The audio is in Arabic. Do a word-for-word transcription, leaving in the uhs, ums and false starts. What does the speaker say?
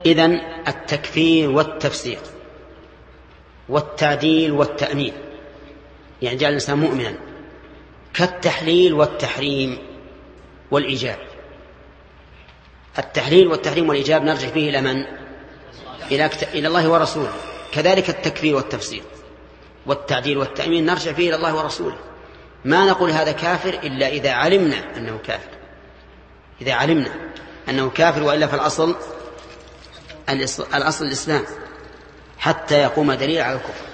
إذن التكفير والتفسيق والتعديل والتأمين يعني جعل الإنسان مؤمنا، كالتحليل والتحريم والإيجاب. التحليل والتحريم والإيجاب نرجع فيه إلى من؟ إلى, إلى الله ورسوله. كذلك التكفير والتفسيق والتعديل والتأمين نرجع فيه إلى الله ورسوله. ما نقول هذا كافر إلا إذا علمنا أنه كافر، إذا علمنا أنه كافر، وإلا فالأصل الأصل الإسلام حتى يقوم دليل على الكفر.